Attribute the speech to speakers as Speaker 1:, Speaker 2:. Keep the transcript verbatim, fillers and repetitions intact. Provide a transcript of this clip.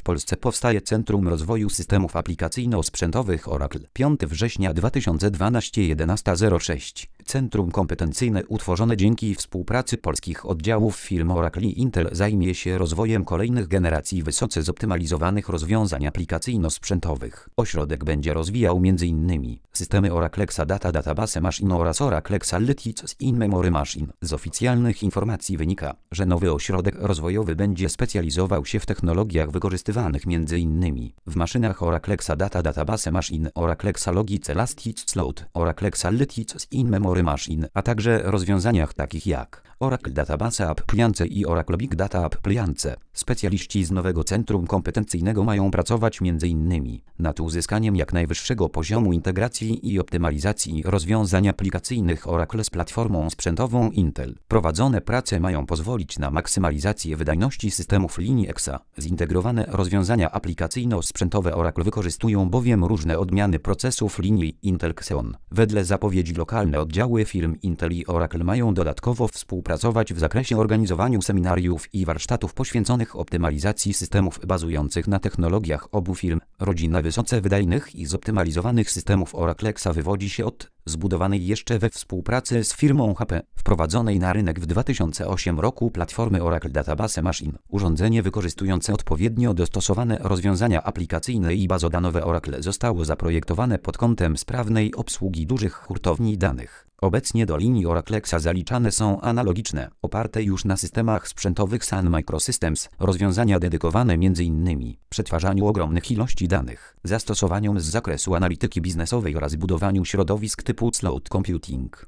Speaker 1: Polsce powstaje Centrum Rozwoju Systemów Aplikacyjno-Sprzętowych Oracle. piątego września dwa tysiące dwunastego jedenasta zero sześć. Centrum kompetencyjne utworzone dzięki współpracy polskich oddziałów firm Oracle i Intel zajmie się rozwojem kolejnych generacji wysoce zoptymalizowanych rozwiązań aplikacyjno-sprzętowych. Ośrodek będzie rozwijał m.in. systemy Oracle Exadata Database Machine oraz Oracle Analytics In-Memory Machine. Z oficjalnych informacji wynika, że nowy ośrodek rozwojowy będzie specjalizował się w technologiach wykorzystywanych m.in. w maszynach Oracle Exadata Database Machine, Oracle Exalogic Elastic Load, Oracle Analytics In-Memory Machine, a także rozwiązaniach takich jak Oracle Database Appliance i Oracle Big Data Appliance. Specjaliści z nowego centrum kompetencyjnego mają pracować m.in. nad uzyskaniem jak najwyższego poziomu integracji i optymalizacji rozwiązań aplikacyjnych Oracle z platformą sprzętową Intel. Prowadzone prace mają pozwolić na maksymalizację wydajności systemów linii Exa. Zintegrowane rozwiązania aplikacyjno-sprzętowe Oracle wykorzystują bowiem różne odmiany procesów linii Intel Xeon. Wedle zapowiedzi lokalne oddziały firm Intel i Oracle mają dodatkowo współpracować w zakresie organizowaniu seminariów i warsztatów poświęconych optymalizacji systemów bazujących na technologiach obu firm. Rodzina wysoce wydajnych i zoptymalizowanych systemów Oracle Exa wywodzi się od zbudowanej jeszcze we współpracy z firmą H P, wprowadzonej na rynek w dwa tysiące ósmym roku platformy Oracle Database Machine. Urządzenie wykorzystujące odpowiednio dostosowane rozwiązania aplikacyjne i bazodanowe Oracle zostało zaprojektowane pod kątem sprawnej obsługi dużych hurtowni danych. Obecnie do linii Oracle Exa zaliczane są analogiczne, oparte już na systemach sprzętowych Sun Microsystems, rozwiązania dedykowane m.in. przetwarzaniu ogromnych ilości danych, zastosowaniom z zakresu analityki biznesowej oraz budowaniu środowisk typu cloud computing.